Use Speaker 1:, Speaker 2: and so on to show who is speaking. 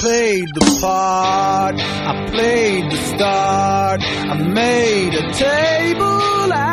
Speaker 1: played the part, I played the start, I made a table